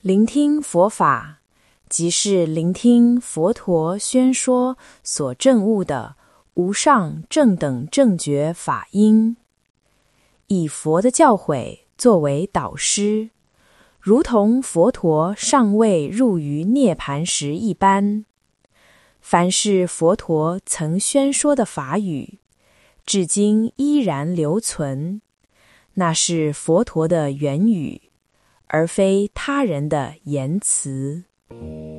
聆听佛法，即是聆听佛陀宣说所证悟的无上正等正觉法音，以佛的教诲作为导师，如同佛陀尚未入于涅槃时一般。凡是佛陀曾宣说的法语，至今依然留存，那是佛陀的原语，而非他人的言辞。